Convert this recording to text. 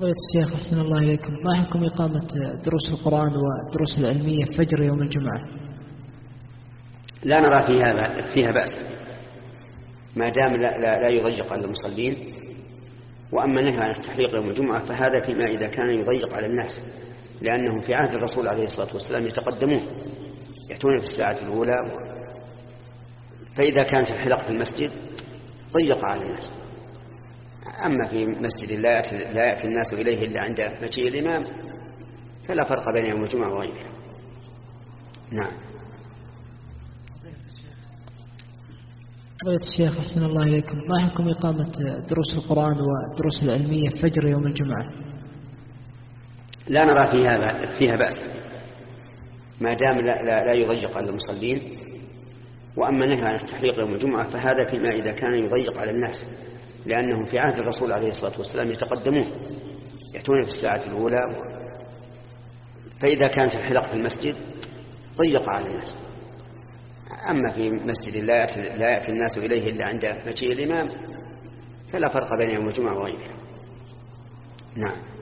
فضيلة الشيخ أحسن الله إليكم، ما حكم إقامة دروس القرآن والدروس العلمية فجر يوم الجمعة؟ لا نرى فيها بأس ما دام لا يضيق على المصلين. وأما النهي عن التحليق يوم الجمعة فهذا فيما إذا كان يضيق على الناس، لأنهم في عهد الرسول عليه الصلاة والسلام يتقدمون يأتون في الساعة الأولى، فإذا كانت الحلق في المسجد ضيق على الناس. أما في مسجد لا يأتي الناس إليه إلا عند مجيء الإمام فلا فرق بين يوم الجمعة وغيره. نعم. فضيلة الشيخ أحسن الله إليكم، ما حكم إقامة دروس القرآن والدروس العلمية فجر يوم الجمعة؟ لا نرى فيها بأس ما دام لا يضيق على المصلين. وأما النهي عن التحليق يوم الجمعة فهذا فيما إذا كان يضيق على الناس، لأنهم في عهد الرسول عليه الصلاة والسلام يتقدمون يأتون في الساعة الأولى، فإذا كانت الحلق في المسجد ضيق على الناس. أما في مسجد لا يأتي الناس إليه إلا عند مجيء الإمام فلا فرق بين يوم الجمعة وغيره. نعم.